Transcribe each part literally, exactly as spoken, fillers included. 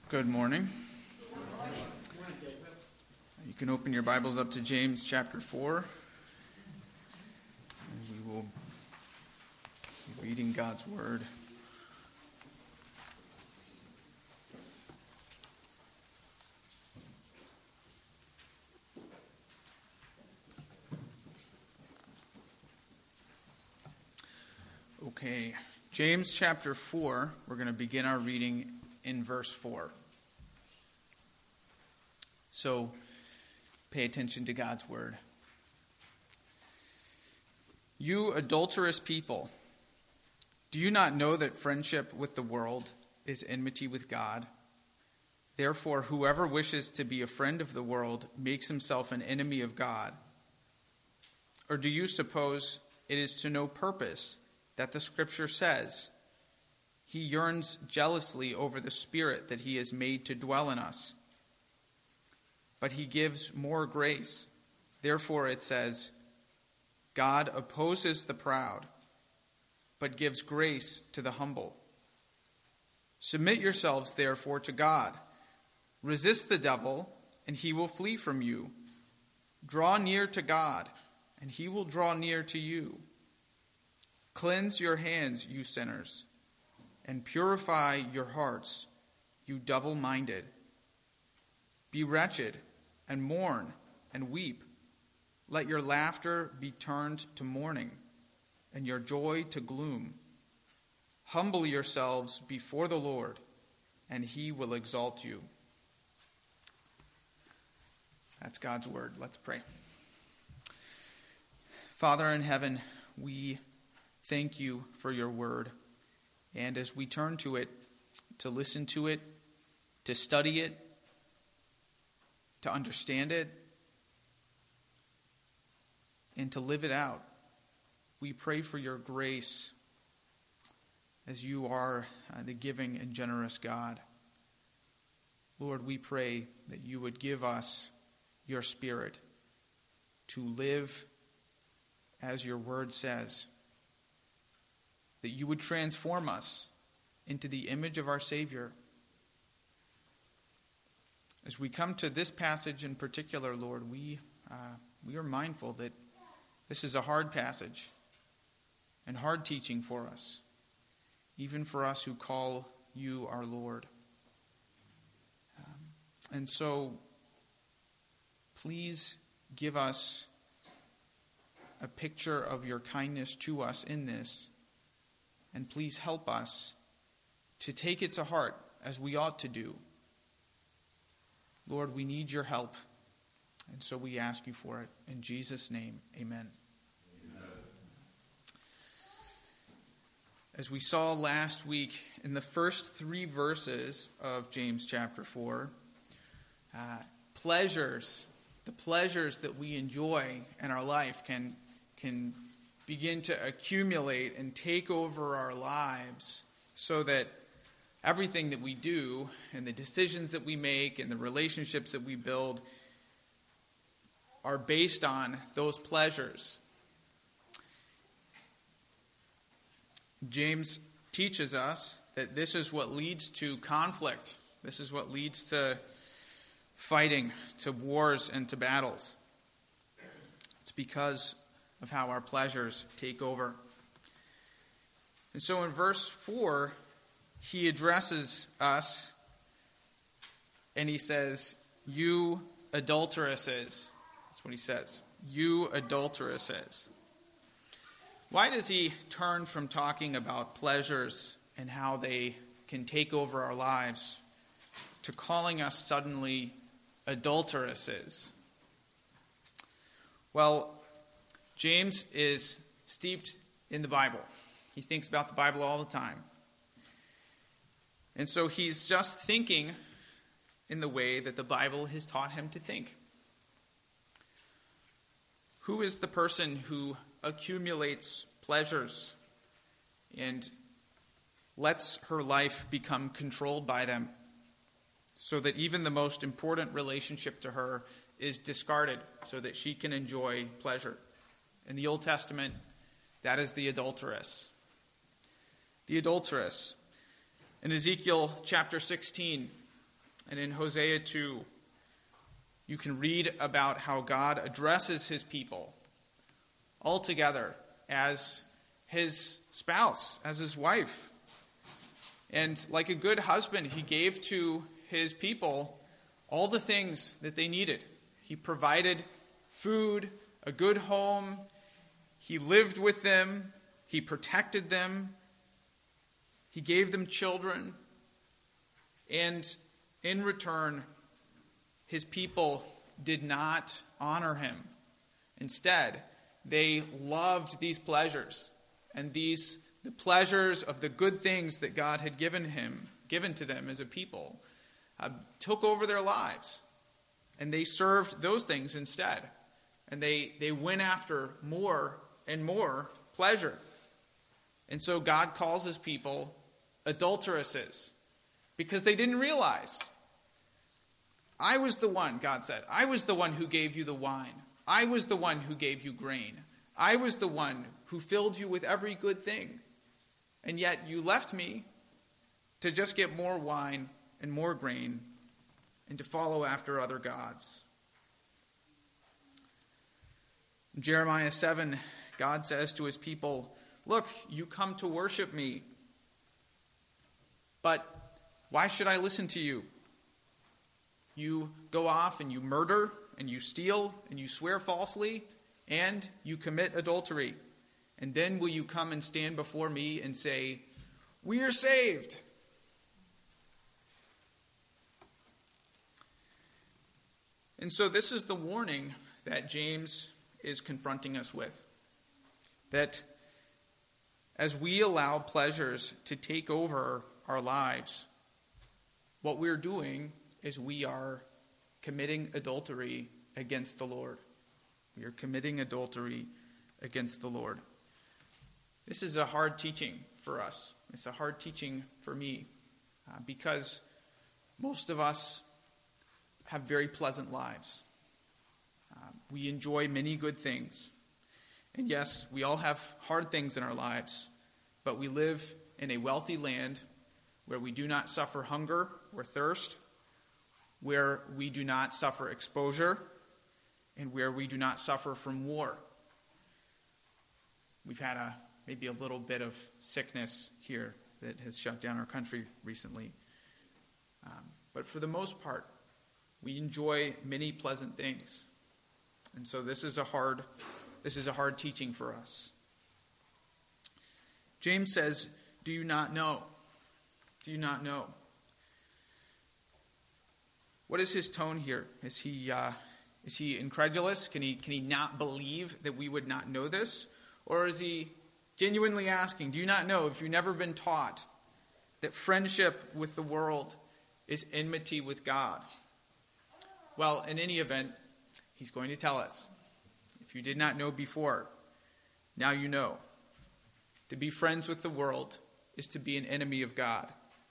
Good morning. You can open your Bibles up to James chapter four. And we will be reading God's Word. Okay, James chapter four, we're going to begin our reading in verse four. So, pay attention to God's word. You adulterous people, do you not know that friendship with the world is enmity with God? Therefore, whoever wishes to be a friend of the world makes himself an enemy of God. Or do you suppose it is to no purpose that the Scripture says, He yearns jealously over the Spirit that He has made to dwell in us? But He gives more grace. Therefore it says, God opposes the proud, but gives grace to the humble. Submit yourselves, therefore, to God. Resist the devil, and he will flee from you. Draw near to God, and He will draw near to you. Cleanse your hands, you sinners, and purify your hearts, you double-minded. Be wretched, and mourn, and weep. Let your laughter be turned to mourning, and your joy to gloom. Humble yourselves before the Lord, and He will exalt you. That's God's word. Let's pray. Father in heaven, we thank you for your word. And as we turn to it, to listen to it, to study it, to understand it, and to live it out, we pray for your grace as you are uh, the giving and generous God. Lord, we pray that you would give us your Spirit to live as your word says, that you would transform us into the image of our Savior. As we come to this passage in particular, Lord, we uh, we are mindful that this is a hard passage and hard teaching for us, even for us who call you our Lord. Um, and so, please give us a picture of your kindness to us in this, and please help us to take it to heart as we ought to do. Lord, we need your help, and so we ask you for it. In Jesus' name, amen. Amen. As we saw last week, in the first three verses of James chapter four, uh, pleasures, the pleasures that we enjoy in our life can, can begin to accumulate and take over our lives so that everything that we do and the decisions that we make and the relationships that we build are based on those pleasures. James teaches us that this is what leads to conflict. This is what leads to fighting, to wars, and to battles. It's because of how our pleasures take over. And so in verse four, he addresses us, and he says, you adulteresses. That's what he says. You adulteresses. Why does he turn from talking about pleasures and how they can take over our lives to calling us suddenly adulteresses? Well, James is steeped in the Bible. He thinks about the Bible all the time. And so he's just thinking in the way that the Bible has taught him to think. Who is the person who accumulates pleasures and lets her life become controlled by them so that even the most important relationship to her is discarded so that she can enjoy pleasure? In the Old Testament, that is the adulteress. The adulteress. In Ezekiel chapter sixteen, And in Hosea two, you can read about how God addresses his people all together as his spouse, as his wife. And like a good husband, he gave to his people all the things that they needed. He provided food, a good home. He lived with them. He protected them. He gave them children. And in return, his people did not honor him. Instead, they loved these pleasures, and these the pleasures of the good things that God had given him, given to them as a people, uh, took over their lives, and they served those things instead. And they, they went after more and more pleasure. And so God calls his people adulteresses, because they didn't realize. I was the one, God said, I was the one who gave you the wine. I was the one who gave you grain. I was the one who filled you with every good thing. And yet you left me to just get more wine and more grain and to follow after other gods. In Jeremiah seven, God says to his people, look, you come to worship me, but why should I listen to you? You go off and you murder and you steal and you swear falsely and you commit adultery. And then will you come and stand before me and say, we are saved? And so this is the warning that James is confronting us with. That as we allow pleasures to take over our lives, what we're doing is we are committing adultery against the Lord. We are committing adultery against the Lord. This is a hard teaching for us. It's a hard teaching for me uh, because most of us have very pleasant lives. Uh, we enjoy many good things. And yes, we all have hard things in our lives, but we live in a wealthy land where we do not suffer hunger or thirst, where we do not suffer exposure, and where we do not suffer from war. We've had a maybe a little bit of sickness here that has shut down our country recently. Um, but for the most part, we enjoy many pleasant things. And so this is a hard, this is a hard teaching for us. James says, do you not know? Do you not know? What is his tone here? Is he uh, is he incredulous? Can he can he not believe that we would not know this? Or is he genuinely asking, do you not know, if you've never been taught, that friendship with the world is enmity with God? Well, in any event, he's going to tell us. If you did not know before, now you know. To be friends with the world is to be an enemy of God.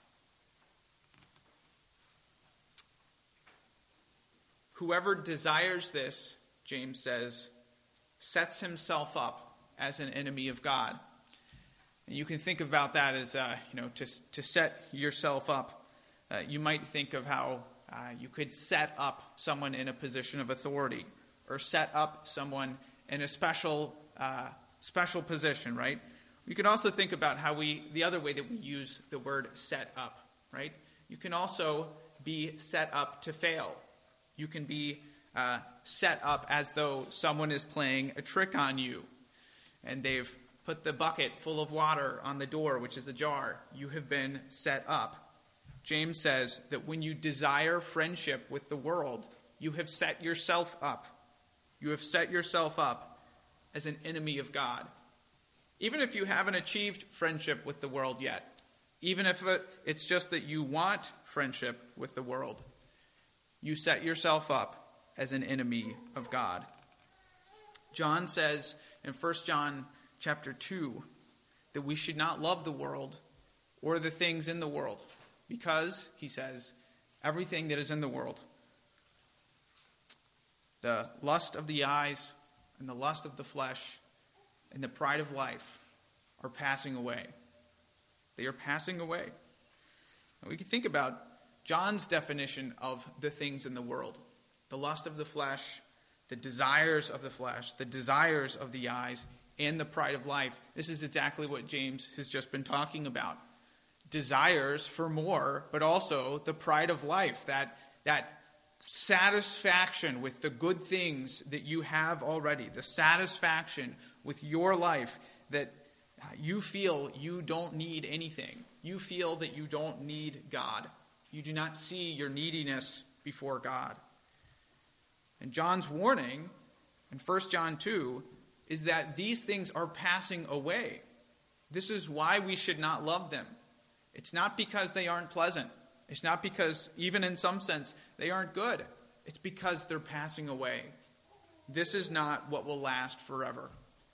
Whoever desires this, James says, sets himself up as an enemy of God. And you can think about that as, uh, you know, to, to set yourself up. Uh, you might think of how uh, you could set up someone in a position of authority, or set up someone in a special uh, special position, right? You can also think about how we, the other way that we use the word set up, right? You can also be set up to fail. You can be uh, set up as though someone is playing a trick on you, and they've put the bucket full of water on the door, which is a jar. You have been set up. James says that when you desire friendship with the world, you have set yourself up. You have set yourself up as an enemy of God. Even if you haven't achieved friendship with the world yet, even if it's just that you want friendship with the world, you set yourself up as an enemy of God. John says in First John chapter two that we should not love the world or the things in the world, because, he says, everything that is in the world, the lust of the eyes and the lust of the flesh and the pride of life, are passing away. They are passing away. And we can think about John's definition of the things in the world. The lust of the flesh, the desires of the flesh, the desires of the eyes, and the pride of life. This is exactly what James has just been talking about. Desires for more, but also the pride of life, that, that satisfaction with the good things that you have already, the satisfaction with your life that you feel you don't need anything. You feel that you don't need God. You do not see your neediness before God. And John's warning in First John two is that these things are passing away. This is why we should not love them. It's not because they aren't pleasant. It's not because, even in some sense, they aren't good. It's because they're passing away. This is not what will last forever.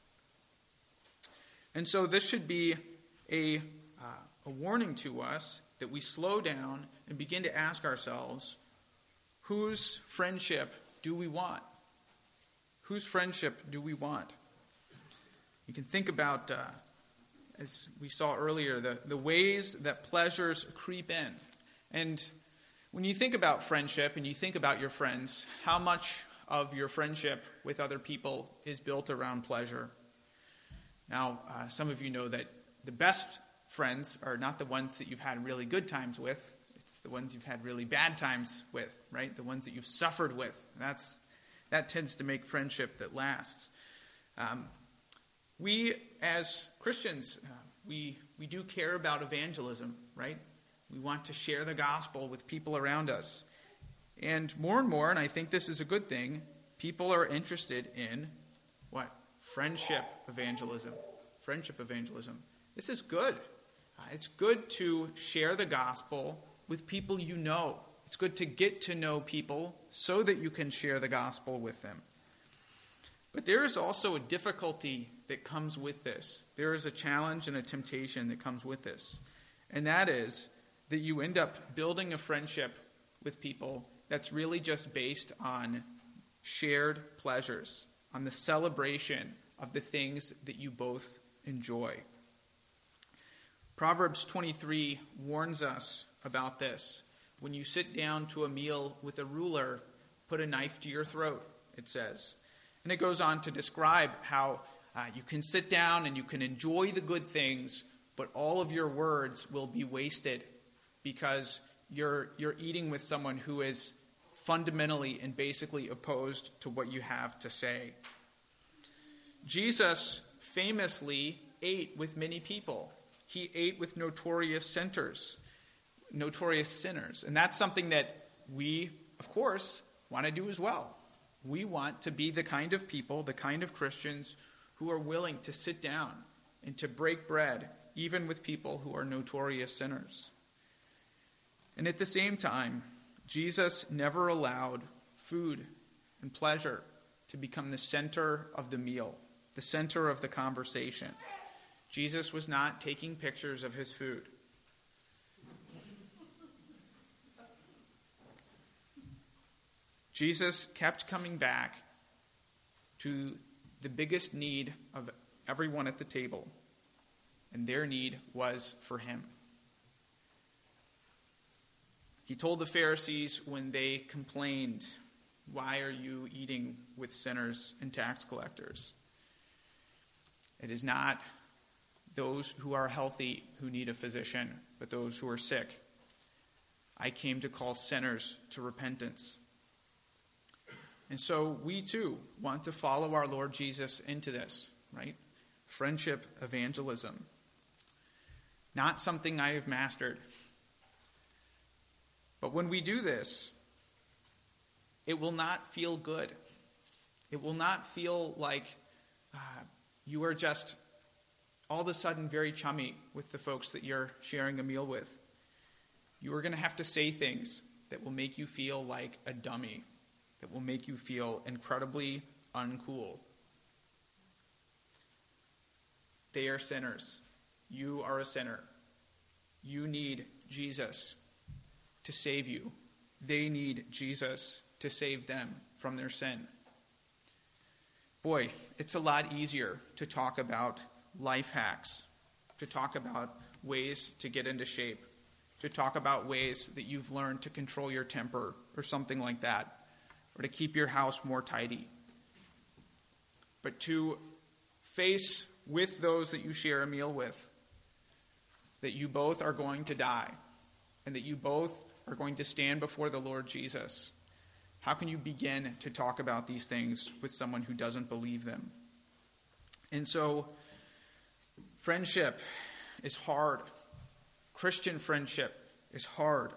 And so this should be a, uh, a warning to us that we slow down and begin to ask ourselves, whose friendship do we want? Whose friendship do we want? You can think about, uh, as we saw earlier, the, the ways that pleasures creep in. And when you think about friendship and you think about your friends, how much of your friendship with other people is built around pleasure? Now, uh, some of you know that the best friends are not the ones that you've had really good times with. It's the ones you've had really bad times with, right? The ones that you've suffered with. That's that tends to make friendship that lasts. Um, we, as Christians, uh, we we do care about evangelism, right? We want to share the gospel with people around us. And more and more, and I think this is a good thing, people are interested in what? Friendship evangelism. Friendship evangelism. This is good. Uh, it's good to share the gospel with people you know. It's good to get to know people so that you can share the gospel with them. But there is also a difficulty that comes with this. There is a challenge and a temptation that comes with this. And that is that you end up building a friendship with people that's really just based on shared pleasures, on the celebration of the things that you both enjoy. Proverbs twenty-three warns us about this. When you sit down to a meal with a ruler, put a knife to your throat, it says. And it goes on to describe how uh, you can sit down and you can enjoy the good things, but all of your words will be wasted because you're you're eating with someone who is fundamentally and basically opposed to what you have to say. Jesus famously ate with many people. He ate with notorious sinners, notorious sinners. And that's something that we, of course, want to do as well. We want to be the kind of people, the kind of Christians who are willing to sit down and to break bread, even with people who are notorious sinners. And at the same time, Jesus never allowed food and pleasure to become the center of the meal, the center of the conversation. Jesus was not taking pictures of his food. Jesus kept coming back to the biggest need of everyone at the table, and their need was for him. He told the Pharisees when they complained, "Why are you eating with sinners and tax collectors?" It is not those who are healthy who need a physician, but those who are sick. I came to call sinners to repentance. And so we too want to follow our Lord Jesus into this, right? Friendship evangelism. Not something I have mastered. But when we do this, it will not feel good. It will not feel like uh, you are just all of a sudden very chummy with the folks that you're sharing a meal with. You are going to have to say things that will make you feel like a dummy, that will make you feel incredibly uncool. They are sinners. You are a sinner. You need Jesus to save you. They need Jesus to save them from their sin. Boy, it's a lot easier to talk about life hacks, to talk about ways to get into shape. to talk about ways that you've learned to control your temper or something like that, or to keep your house more tidy. But to face with those that you share a meal with that you both are going to die and that you both are going to stand before the Lord Jesus. How can you begin to talk about these things with someone who doesn't believe them? And so, friendship is hard. Christian friendship is hard.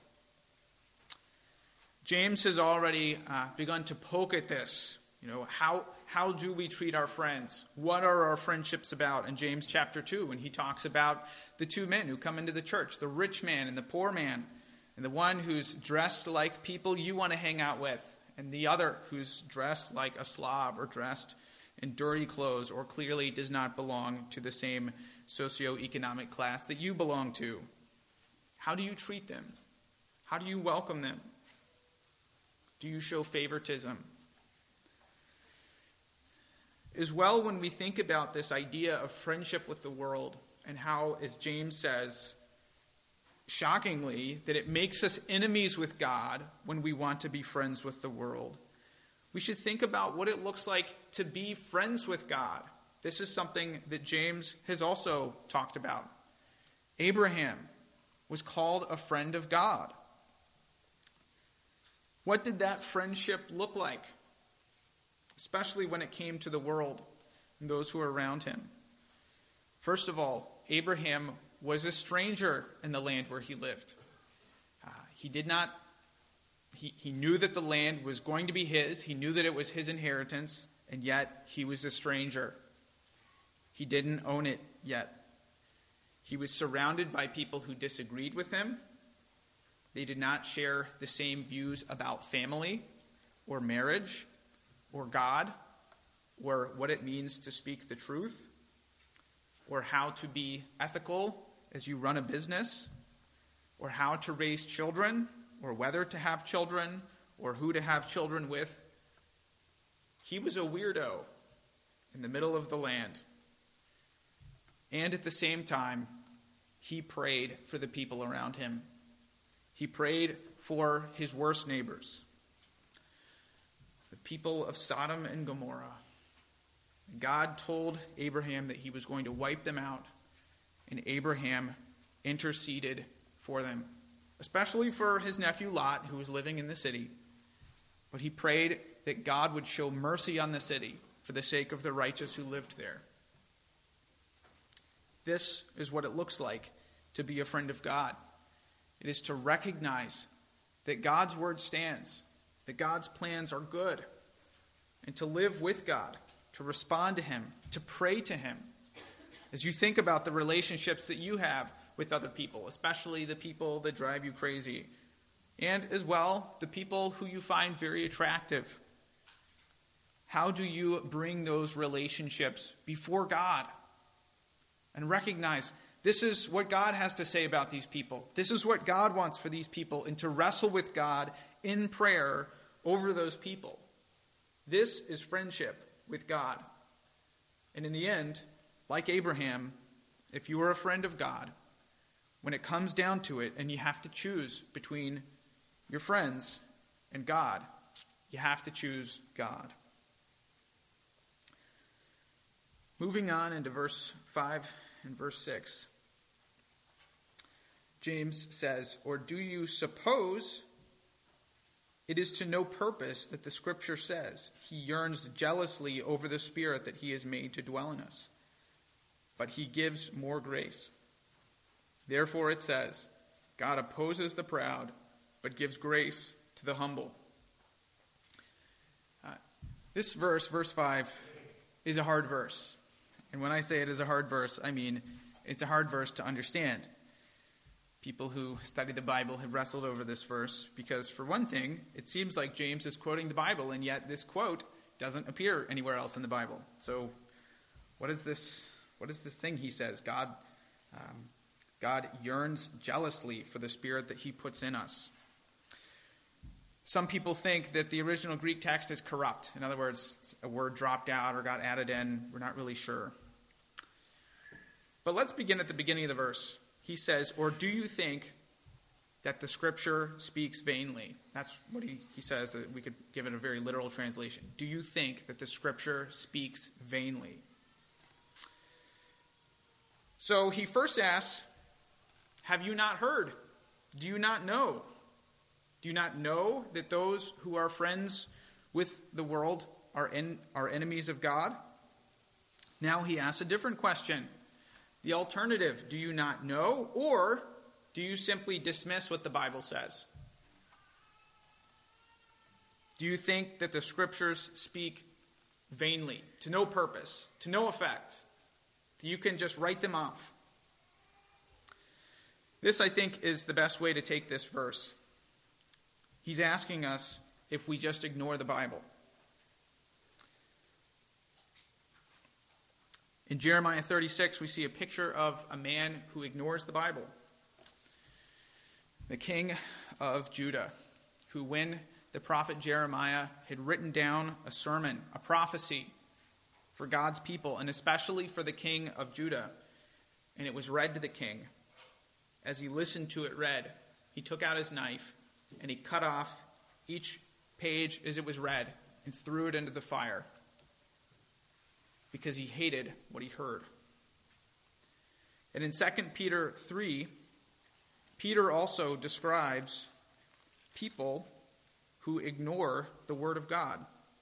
James has already uh, begun to poke at this. You know, how how do we treat our friends? What are our friendships about? In James chapter two, when he talks about the two men who come into the church, the rich man and the poor man, and the one who's dressed like people you want to hang out with, and the other who's dressed like a slob or dressed in dirty clothes or clearly does not belong to the same socioeconomic class that you belong to. How do you treat them? How do you welcome them? Do you show favoritism? As well, when we think about this idea of friendship with the world and how, as James says, shockingly, that it makes us enemies with God when we want to be friends with the world, we should think about what it looks like to be friends with God. This is something that James has also talked about. Abraham was called a friend of God. What did that friendship look like? Especially when it came to the world and those who were around him. First of all, Abraham was a stranger in the land where he lived. Uh, he did not, he, he knew that the land was going to be his. He knew that it was his inheritance, and yet he was a stranger. He didn't own it yet. He was surrounded by people who disagreed with him. They did not share the same views about family or marriage or God or what it means to speak the truth or how to be ethical as you run a business or how to raise children or whether to have children or who to have children with. He was a weirdo in the middle of the land. And at the same time, he prayed for the people around him. He prayed for his worst neighbors, the people of Sodom and Gomorrah. God told Abraham that he was going to wipe them out, and Abraham interceded for them, especially for his nephew Lot, who was living in the city. But he prayed that God would show mercy on the city for the sake of the righteous who lived there. This is what it looks like to be a friend of God. It is to recognize that God's word stands, that God's plans are good, and to live with God, to respond to him, to pray to him. As you think about the relationships that you have with other people, especially the people that drive you crazy, and as well, the people who you find very attractive, how do you bring those relationships before God and recognize this is what God has to say about these people. This is what God wants for these people, and to wrestle with God in prayer over those people. This is friendship with God. And in the end, like Abraham, if you are a friend of God, when it comes down to it and you have to choose between your friends and God, you have to choose God. Moving on into verse five and verse six. James says, "Or do you suppose it is to no purpose that the Scripture says he yearns jealously over the Spirit that he has made to dwell in us? But he gives more grace. Therefore it says, God opposes the proud, but gives grace to the humble." Uh, this verse, verse five, is a hard verse. And when I say it is a hard verse, I mean it's a hard verse to understand. People who study the Bible have wrestled over this verse because, for one thing, it seems like James is quoting the Bible, and yet this quote doesn't appear anywhere else in the Bible. So what is this, what is this thing he says? God, um, God yearns jealously for the Spirit that he puts in us. Some people think that the original Greek text is corrupt. In other words, a word dropped out or got added in. We're not really sure. But let's begin at the beginning of the verse. He says, "Or do you think that the Scripture speaks vainly? That's what he, he says. That we could give it a very literal translation. Do you think that the Scripture speaks vainly? So he first asks, have you not heard? Do you not know? Do you not know that those who are friends with the world are, en- are enemies of God? Now he asks a different question. The alternative, do you not know? Or do you simply dismiss what the Bible says? Do you think that the Scriptures speak vainly, to no purpose, to no effect? That you can just write them off? This, I think, is the best way to take this verse. He's asking us if we just ignore the Bible. In Jeremiah thirty-six, we see a picture of a man who ignores the Bible. The king of Judah, who when the prophet Jeremiah had written down a sermon, a prophecy for God's people, and especially for the king of Judah, and it was read to the king, as he listened to it read, he took out his knife and he cut off each page as it was read and threw it into the fire because he hated what he heard. And in Second Peter three, Peter also describes people who ignore the word of God.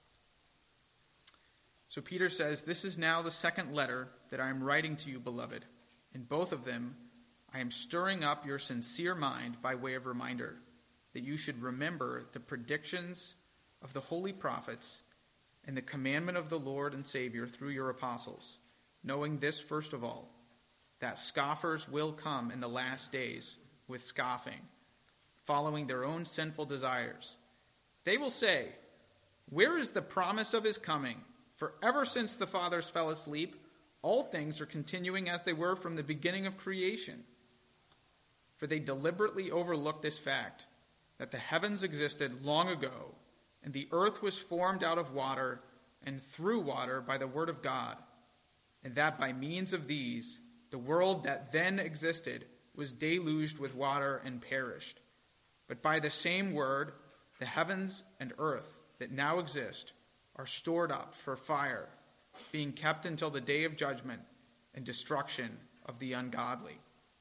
So Peter says, "This is now the second letter that I am writing to you, beloved. In both of them, I am stirring up your sincere mind by way of reminder, that you should remember the predictions of the holy prophets and the commandment of the Lord and Savior through your apostles, knowing this first of all, that scoffers will come in the last days with scoffing, following their own sinful desires. They will say, 'Where is the promise of his coming? For ever since the fathers fell asleep, all things are continuing as they were from the beginning of creation.' For they deliberately overlooked this fact, that the heavens existed long ago, and the earth was formed out of water and through water by the word of God, and that by means of these, the world that then existed was deluged with water and perished. But by the same word, the heavens and earth that now exist are stored up for fire, being kept until the day of judgment and destruction of the ungodly."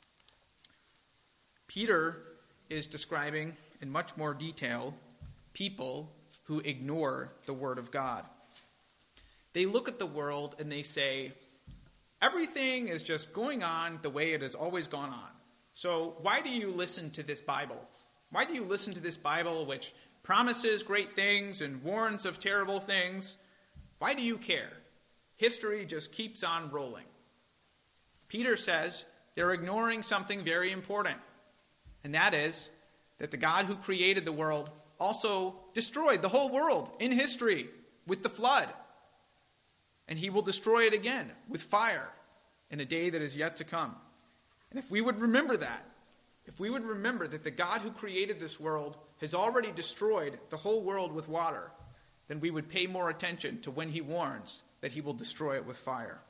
Peter is describing in much more detail people who ignore the word of God. They look at the world and they say, everything is just going on the way it has always gone on. So why do you listen to this Bible? Why do you listen to this Bible which promises great things and warns of terrible things? Why do you care? History just keeps on rolling. Peter says they're ignoring something very important. And that is that the God who created the world also destroyed the whole world in history with the flood. And he will destroy it again with fire in a day that is yet to come. And if we would remember that, if we would remember that the God who created this world has already destroyed the whole world with water, then we would pay more attention to when he warns that he will destroy it with fire.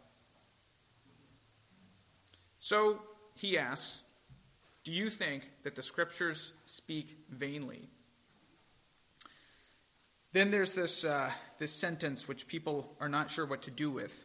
So he asks, do you think that the Scriptures speak vainly? Then there's this, uh, this sentence which people are not sure what to do with.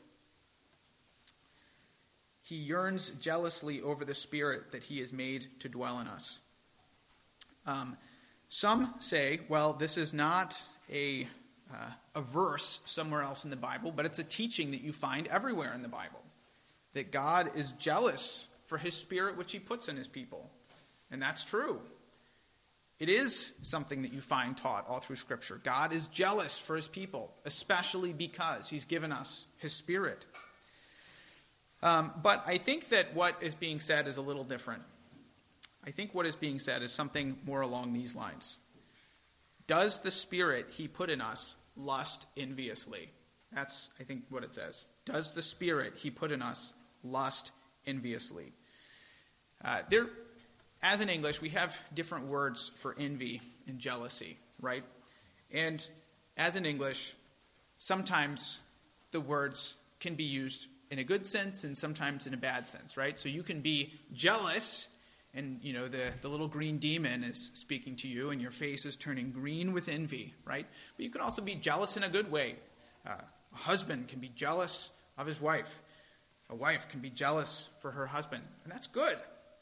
He yearns jealously over the Spirit that he has made to dwell in us. Um, some say, well, this is not a, uh, a verse somewhere else in the Bible, but it's a teaching that you find everywhere in the Bible. That God is jealous for his Spirit which he puts in his people. And that's true. It is something that you find taught all through Scripture. God is jealous for his people, especially because he's given us his Spirit. Um, but I think that what is being said is a little different. I think what is being said is something more along these lines. Does the Spirit he put in us lust enviously? That's, I think, what it says. Does the Spirit he put in us lust enviously? Uh, there, as in English, we have different words for envy and jealousy, right? And as in English, sometimes the words can be used in a good sense and sometimes in a bad sense, right? So you can be jealous and, you know, the, the little green demon is speaking to you, and your face is turning green with envy, right? But you can also be jealous in a good way. Uh, a husband can be jealous of his wife. A wife can be jealous for her husband, and that's good.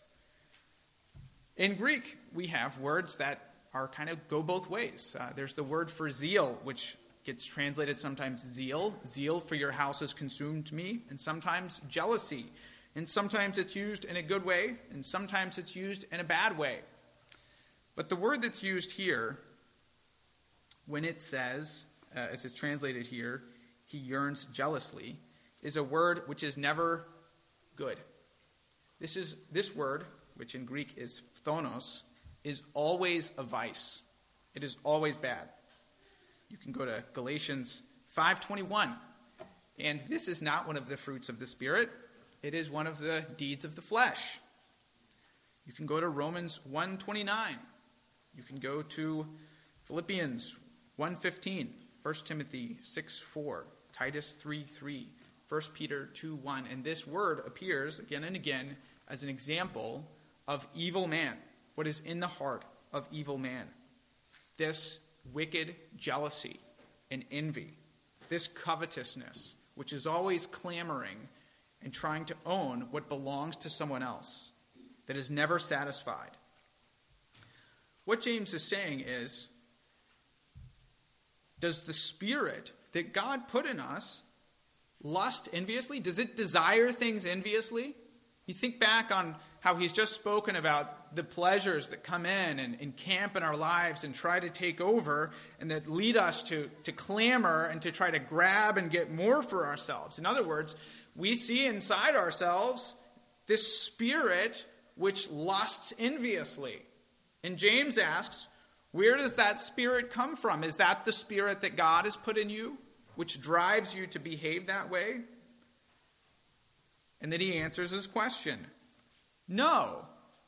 In Greek, we have words that are kind of go both ways. Uh, there's the word for zeal, which gets translated sometimes zeal. Zeal for your house has consumed me, and sometimes jealousy. And sometimes it's used in a good way, and sometimes it's used in a bad way. But the word that's used here, when it says, uh, as it's translated here, he yearns jealously, is a word which is never good. This is this word, which in Greek is phthonos, is always a vice. It is always bad. You can go to Galatians five twenty-one, and this is not one of the fruits of the Spirit. It is one of the deeds of the flesh. You can go to Romans one twenty-nine. You can go to Philippians one fifteen, First Timothy six four, Titus three three, First Peter two one. And this word appears again and again as an example of evil man, what is in the heart of evil man. This wicked jealousy and envy, this covetousness, which is always clamoring and trying to own what belongs to someone else, that is never satisfied. What James is saying is, does the spirit that God put in us lust enviously? Does it desire things enviously? You think back on how he's just spoken about the pleasures that come in and, and camp in our lives and try to take over, and that lead us to, to clamor and to try to grab and get more for ourselves. In other words, we see inside ourselves this spirit which lusts enviously. And James asks, where does that spirit come from? Is that the spirit that God has put in you, which drives you to behave that way? And then he answers his question. No.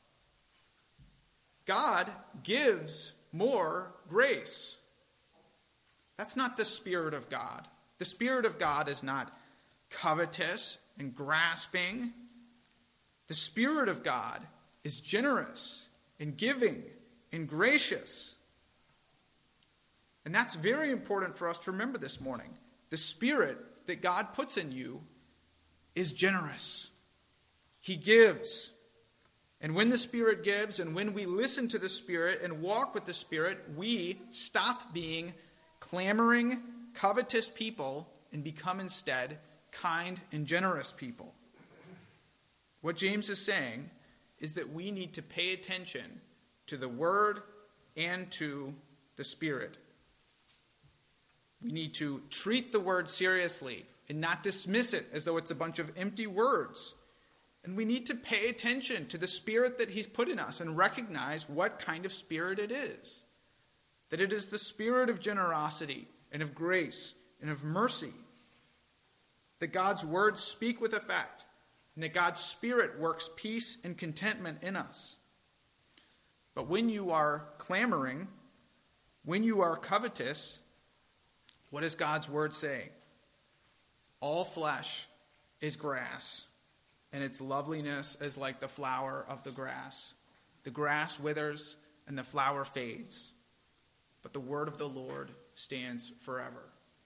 God gives more grace. That's not the Spirit of God. The Spirit of God is not covetous and grasping. The Spirit of God is generous and giving and gracious. And that's very important for us to remember this morning. The Spirit that God puts in you is generous. He gives. And when the Spirit gives, and when we listen to the Spirit and walk with the Spirit, we stop being clamoring, covetous people and become instead kind and generous people. What James is saying is that we need to pay attention to the Word and to the Spirit. We need to treat the Word seriously and not dismiss it as though it's a bunch of empty words. And we need to pay attention to the Spirit that He's put in us and recognize what kind of Spirit it is. That it is the Spirit of generosity and of grace and of mercy. That God's words speak with effect, and that God's Spirit works peace and contentment in us. But when you are clamoring, when you are covetous, what does God's word say? All flesh is grass, and its loveliness is like the flower of the grass. The grass withers, and the flower fades, but the word of the Lord stands forever.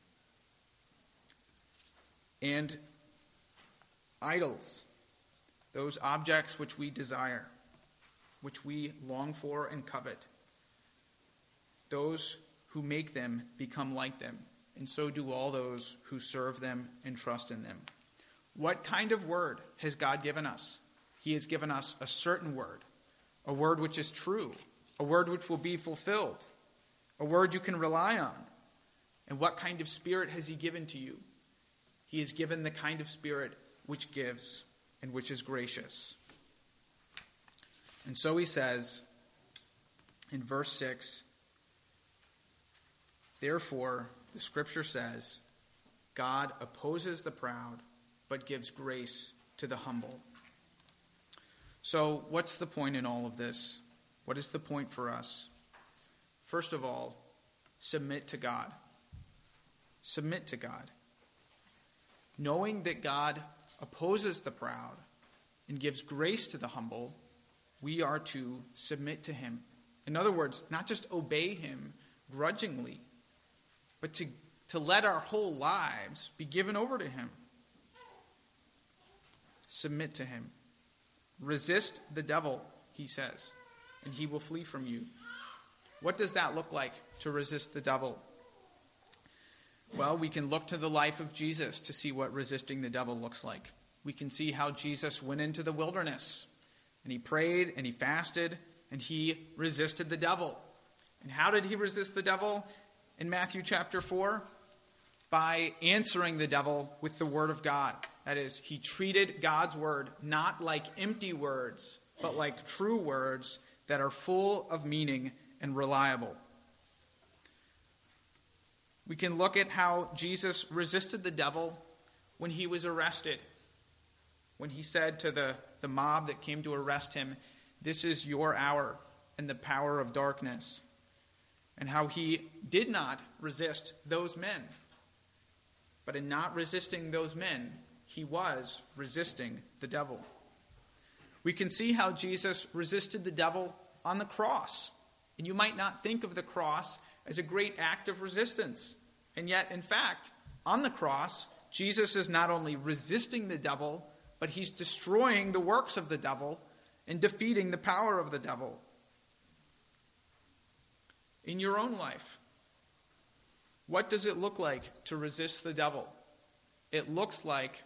And idols, those objects which we desire, which we long for and covet, those who make them become like them, and so do all those who serve them and trust in them. What kind of word has God given us? He has given us a certain word, a word which is true, a word which will be fulfilled, a word you can rely on. And what kind of spirit has He given to you? He has given the kind of Spirit which gives and which is gracious. And so he says in verse six, therefore, the Scripture says, God opposes the proud, but gives grace to the humble. So what's the point in all of this? What is the point for us? First of all, submit to God. Submit to God. Knowing that God opposes the proud and gives grace to the humble we are to submit to him. In other words, not just obey him grudgingly, but to, to let our whole lives be given over to him. Submit to him. Resist the devil, he says, and he will flee from you. What does that look like, to resist the devil? Well, we can look to the life of Jesus to see what resisting the devil looks like. We can see how Jesus went into the wilderness, and he prayed, and he fasted, and he resisted the devil. And how did he resist the devil? In Matthew chapter four, by answering the devil with the word of God. That is, he treated God's word not like empty words, but like true words that are full of meaning and reliable. We can look at how Jesus resisted the devil when he was arrested. When he said to the, the mob that came to arrest him, "This is your hour and the power of darkness." And how he did not resist those men. But in not resisting those men, he was resisting the devil. We can see how Jesus resisted the devil on the cross. And you might not think of the cross as a great act of resistance. And yet, in fact, on the cross, Jesus is not only resisting the devil, but he's destroying the works of the devil and defeating the power of the devil. In your own life, what does it look like to resist the devil? It looks like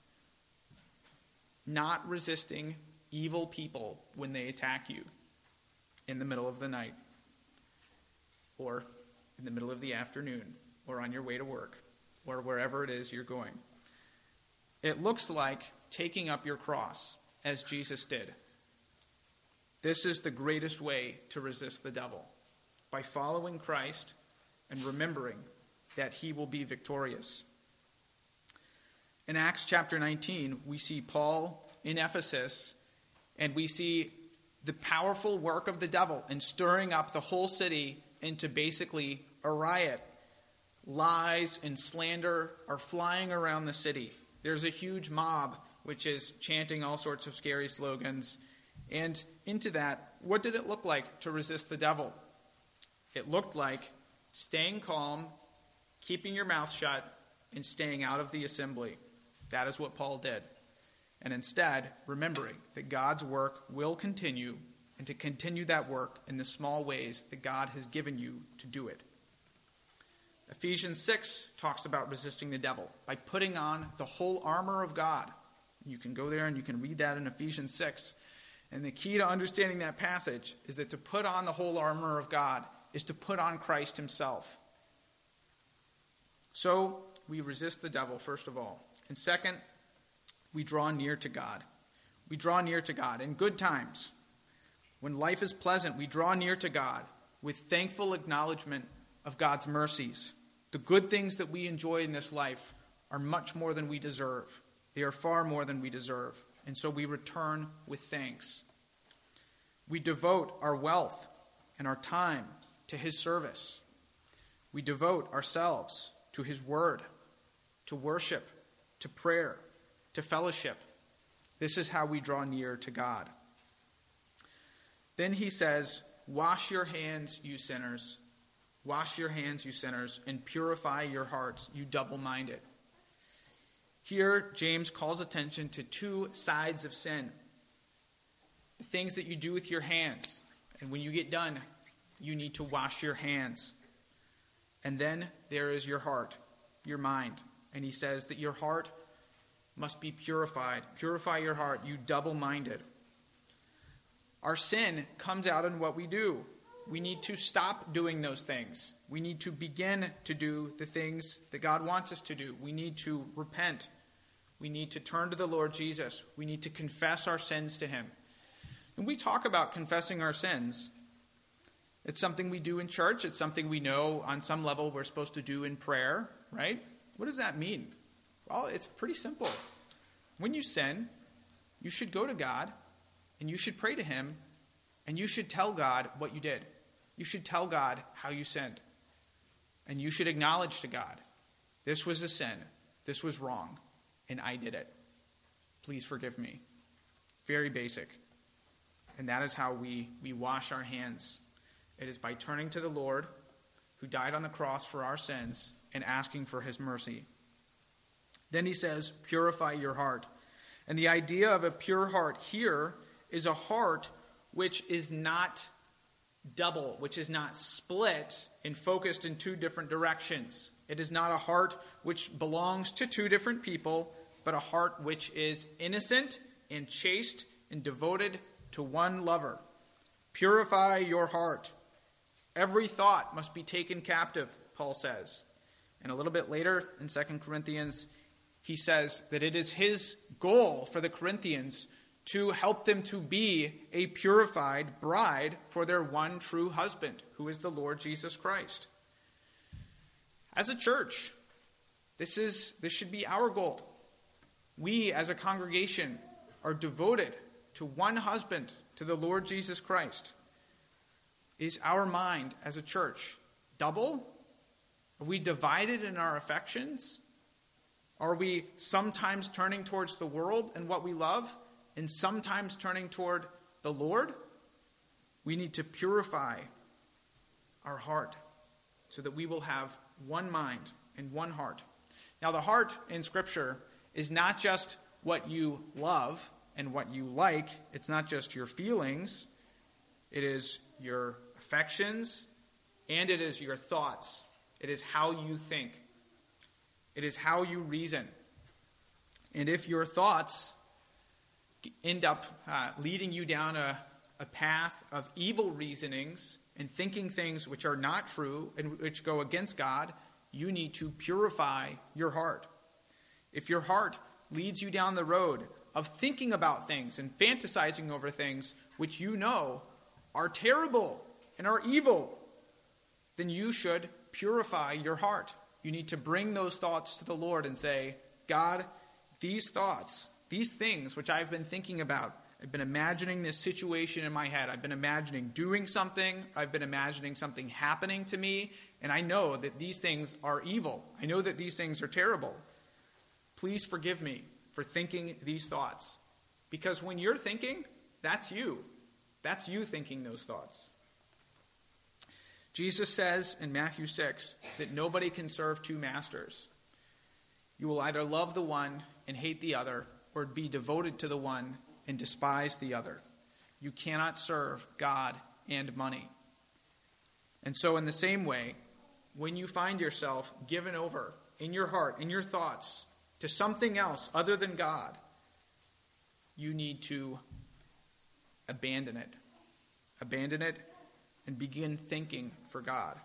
not resisting evil people when they attack you in the middle of the night, or in the middle of the afternoon, or on your way to work, or wherever it is you're going. It looks like taking up your cross, as Jesus did. This is the greatest way to resist the devil, by following Christ and remembering that he will be victorious. In Acts chapter nineteen, we see Paul in Ephesus, and we see the powerful work of the devil in stirring up the whole city into basically a riot. Lies and slander are flying around the city. There's a huge mob which is chanting all sorts of scary slogans. And into that, what did it look like to resist the devil? It looked like staying calm, keeping your mouth shut, and staying out of the assembly. That is what Paul did. And instead, remembering that God's work will continue, and to continue that work in the small ways that God has given you to do it. Ephesians six talks about resisting the devil by putting on the whole armor of God. You can go there and you can read that in Ephesians six. And the key to understanding that passage is that to put on the whole armor of God is to put on Christ himself. So, we resist the devil, first of all. And second, we draw near to God. We draw near to God in good times. When life is pleasant, we draw near to God with thankful acknowledgement of God's mercies. The good things that we enjoy in this life are much more than we deserve. They are far more than we deserve. And so we return with thanks. We devote our wealth and our time to his service. We devote ourselves to his word, to worship, to prayer, to fellowship. This is how we draw near to God. Then he says, "Wash your hands, you sinners. Wash your hands, you sinners, and purify your hearts, you double-minded." Here, James calls attention to two sides of sin. The things that you do with your hands. And when you get done, you need to wash your hands. And then there is your heart, your mind. And he says that your heart must be purified. Purify your heart, you double-minded. Our sin comes out in what we do. We need to stop doing those things. We need to begin to do the things that God wants us to do. We need to repent. We need to turn to the Lord Jesus. We need to confess our sins to him. When we talk about confessing our sins, it's something we do in church. It's something we know on some level we're supposed to do in prayer, right? What does that mean? Well, it's pretty simple. When you sin, you should go to God, and you should pray to him, and you should tell God what you did. You should tell God how you sinned. And you should acknowledge to God, this was a sin, this was wrong, and I did it. Please forgive me. Very basic. And that is how we, we wash our hands. It is by turning to the Lord, who died on the cross for our sins, and asking for his mercy. Then he says, purify your heart. And the idea of a pure heart here is a heart which is not double, which is not split and focused in two different directions. It is not a heart which belongs to two different people, but a heart which is innocent and chaste and devoted to one lover. Purify your heart. Every thought must be taken captive, Paul says. And a little bit later in Second Corinthians, he says that it is his goal for the Corinthians to help them to be a purified bride for their one true husband, who is the Lord Jesus Christ. As a church, this is this should be our goal. We, as a congregation, are devoted to one husband, to the Lord Jesus Christ. Is our mind as a church double? Are we divided in our affections? Are we sometimes turning towards the world and what we love, and sometimes turning toward the Lord? We need to purify our heart so that we will have one mind and one heart. Now, the heart in Scripture is not just what you love and what you like. It's not just your feelings. It is your affections, and it is your thoughts. It is how you think. It is how you reason. And if your thoughts end up uh, leading you down a, a path of evil reasonings and thinking things which are not true and which go against God, you need to purify your heart. If your heart leads you down the road of thinking about things and fantasizing over things which you know are terrible and are evil, then you should purify your heart. You need to bring those thoughts to the Lord and say, God, these thoughts, these things which I've been thinking about, I've been imagining this situation in my head. I've been imagining doing something. I've been imagining something happening to me. And I know that these things are evil. I know that these things are terrible. Please forgive me for thinking these thoughts. Because when you're thinking, that's you. That's you thinking those thoughts. Jesus says in Matthew six that nobody can serve two masters. You will either love the one and hate the other, or be devoted to the one and despise the other. You cannot serve God and money. And so in the same way, when you find yourself given over in your heart, in your thoughts, to something else other than God, you need to abandon it. Abandon it and begin thinking for God.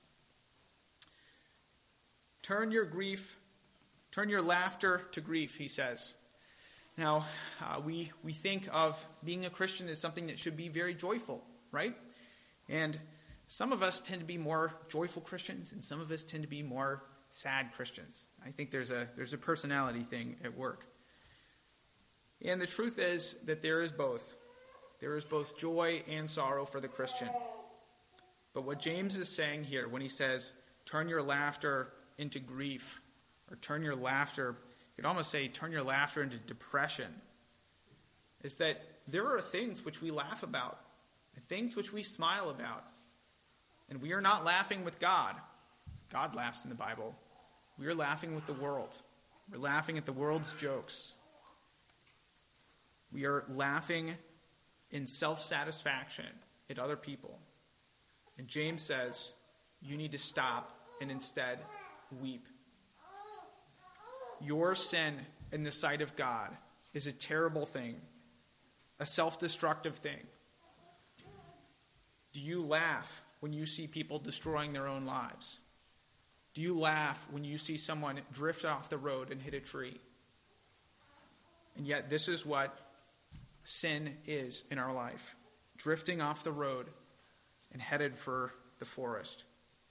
Turn your grief, turn your laughter to grief, he says. Now, uh, we, we think of being a Christian as something that should be very joyful, right? And some of us tend to be more joyful Christians, and some of us tend to be more sad Christians. I think there's a there's a personality thing at work. And the truth is that there is both. There is both joy and sorrow for the Christian. But what James is saying here when he says, turn your laughter into grief, or turn your laughter, you could almost say, turn your laughter into depression, is that there are things which we laugh about, and things which we smile about. And we are not laughing with God. God laughs in the Bible. We are laughing with the world. We're laughing at the world's jokes. We are laughing in self-satisfaction at other people. And James says, you need to stop and instead weep. Your sin in the sight of God is a terrible thing, a self-destructive thing. Do you laugh when you see people destroying their own lives? Do you laugh when you see someone drift off the road and hit a tree? And yet this is what sin is in our life. Drifting off the road and headed for the forest.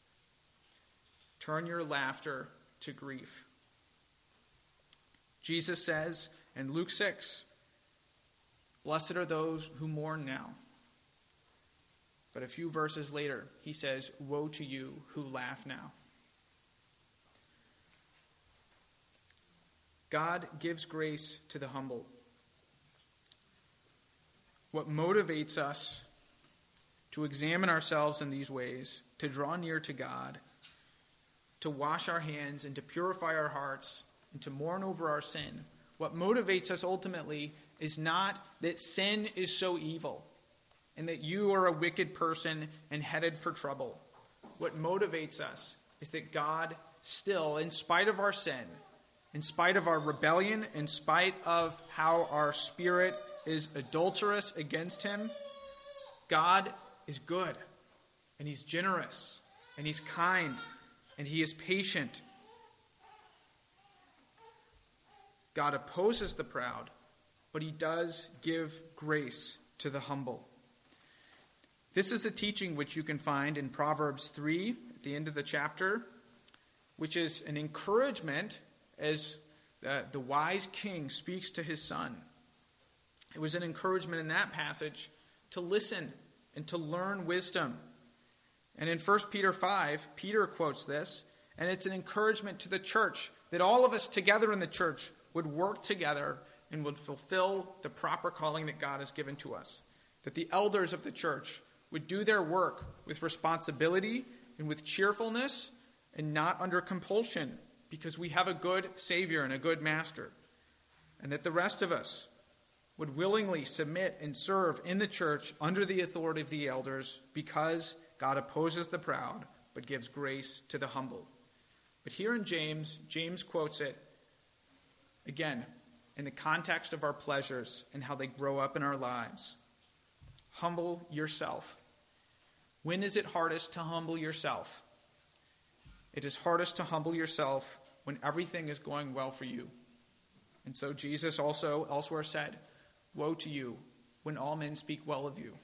Turn your laughter to grief. Jesus says in Luke six, blessed are those who mourn now. But a few verses later, he says, woe to you who laugh now. God gives grace to the humble. what motivates us to examine ourselves in these ways, to draw near to God, to wash our hands and to purify our hearts and to mourn over our sin, what motivates us ultimately is not that sin is so evil and that you are a wicked person and headed for trouble. What motivates us is that God still, in spite of our sin, in spite of our rebellion, in spite of how our spirit is adulterous against him, God is good, and he's generous, and he's kind, and he is patient. God opposes the proud, but he does give grace to the humble. This is a teaching which you can find in Proverbs three, at the end of the chapter, which is an encouragement as the, the wise king speaks to his son. It was an encouragement in that passage to listen and to learn wisdom. And in First Peter five, Peter quotes this, and it's an encouragement to the church that all of us together in the church would work together and would fulfill the proper calling that God has given to us. That the elders of the church would do their work with responsibility and with cheerfulness and not under compulsion, because we have a good Savior and a good Master. And that the rest of us would willingly submit and serve in the church under the authority of the elders, because God opposes the proud but gives grace to the humble. But here in James, James quotes it, again, in the context of our pleasures and how they grow up in our lives. Humble yourself. When is it hardest to humble yourself? It is hardest to humble yourself when everything is going well for you. And so Jesus also elsewhere said, "Woe to you when all men speak well of you."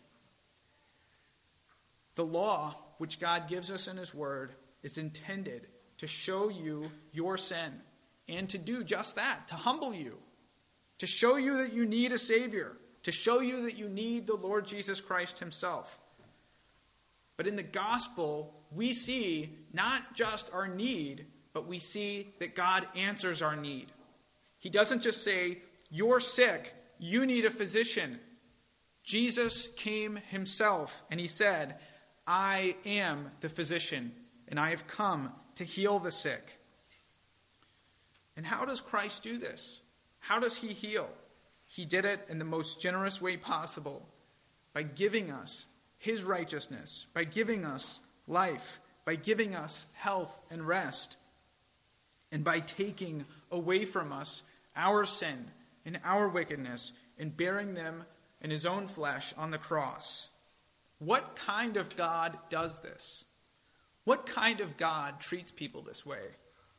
The law which God gives us in his word is intended to show you your sin and to do just that, to humble you, to show you that you need a Savior, to show you that you need the Lord Jesus Christ himself. But in the gospel, we see not just our need, but we see that God answers our need. He doesn't just say, "You're sick, you need a physician." Jesus came himself and he said, "I am the physician, and I have come to heal the sick." And how does Christ do this? How does he heal? He did it in the most generous way possible, by giving us his righteousness, by giving us life, by giving us health and rest, and by taking away from us our sin and our wickedness and bearing them in his own flesh on the cross. What kind of God does this? What kind of God treats people this way?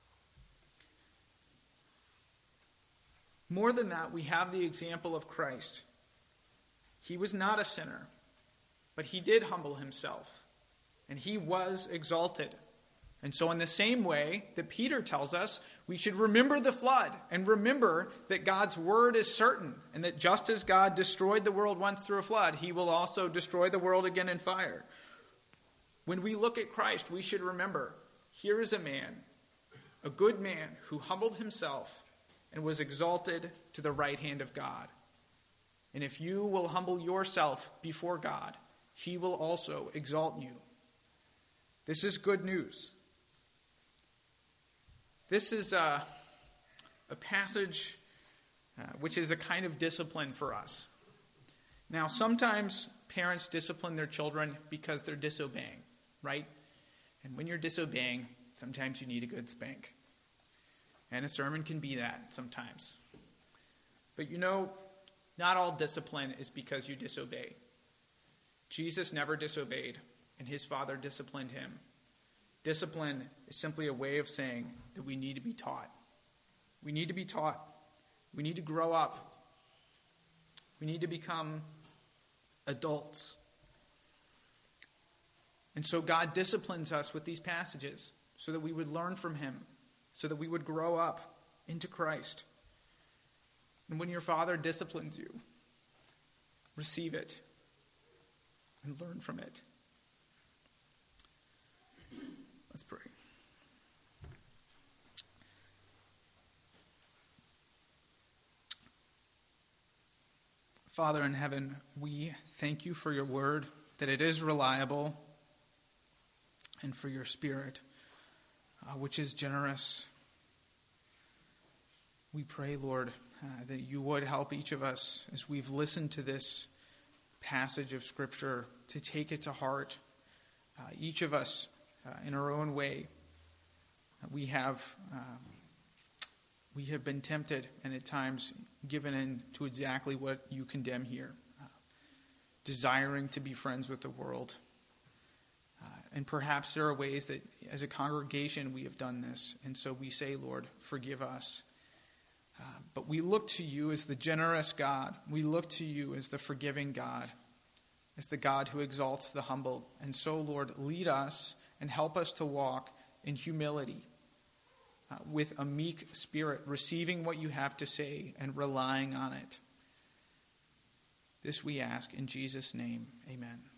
More than that, we have the example of Christ. He was not a sinner, but he did humble himself, and he was exalted. And so in the same way that Peter tells us, we should remember the flood and remember that God's word is certain, and that just as God destroyed the world once through a flood, he will also destroy the world again in fire. When we look at Christ, we should remember, here is a man, a good man who humbled himself and was exalted to the right hand of God. And if you will humble yourself before God, he will also exalt you. This is good news. This is a, a passage uh, which is a kind of discipline for us. Now, sometimes parents discipline their children because they're disobeying, right? And when you're disobeying, sometimes you need a good spank. And a sermon can be that sometimes. But you know, not all discipline is because you disobey. Jesus never disobeyed, and his Father disciplined him. Discipline is simply a way of saying that we need to be taught. We need to be taught. We need to grow up. We need to become adults. And so God disciplines us with these passages so that we would learn from him, so that we would grow up into Christ. And when your father disciplines you, receive it and learn from it. Let's pray. Father in heaven, we thank you for your word, that it is reliable, and for your Spirit, uh, which is generous. We pray, Lord, uh, that you would help each of us as we've listened to this passage of Scripture to take it to heart. Uh, each of us, uh, in our own way, uh, we have uh, we have been tempted and at times given in to exactly what you condemn here, uh, desiring to be friends with the world. Uh, and perhaps there are ways that as a congregation we have done this, and so we say, Lord, forgive us. Uh, but we look to you as the generous God. We look to you as the forgiving God, as the God who exalts the humble. And so, Lord, lead us and help us to walk in humility, uh, with a meek spirit, receiving what you have to say and relying on it. This we ask in Jesus' name. Amen.